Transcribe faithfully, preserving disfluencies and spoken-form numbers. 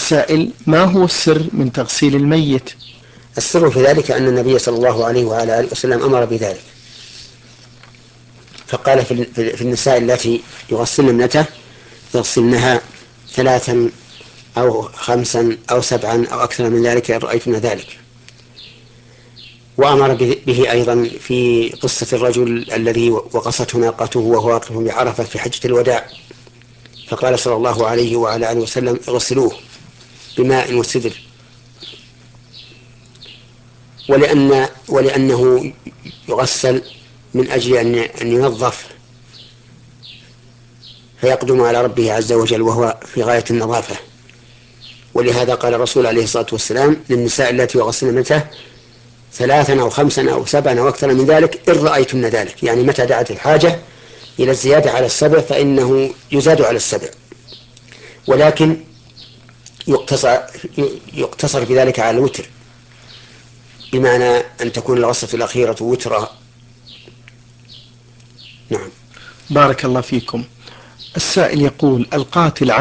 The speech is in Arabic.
السائل: ما هو السر من تغسيل الميت؟ السر في ذلك أن النبي صلى الله عليه وعلى آله وسلم أمر بذلك، فقال في النساء التي يغسلن ابنته يغسلنها ثلاثا أو خمسا أو سبعا أو أكثر من ذلك إن رأيتن ذلك. وأمر به أيضا في قصة الرجل الذي وقصته ناقته وهو واقف بعرفة في حجة الوداع، فقال صلى الله عليه وعلى آله وسلم: اغسلوه بماء وسدر. ولأن ولأنه يغسل من أجل أن ينظف فيقدم على ربه عز وجل وهو في غاية النظافة. ولهذا قال الرسول عليه الصلاة والسلام للنساء التي يغسلن متى ثلاثا أو خمسا أو سبعا أو أكثر من ذلك إن رأيتن ذلك، يعني متى دعت الحاجة إلى الزيادة على السبع فإنه يزاد على السبع، ولكن يقتصر, يقتصر في ذلك على الوتر، بمعنى أن تكون الغسلة الأخيرة وترا. نعم. بارك الله فيكم. السائل يقول: القاتل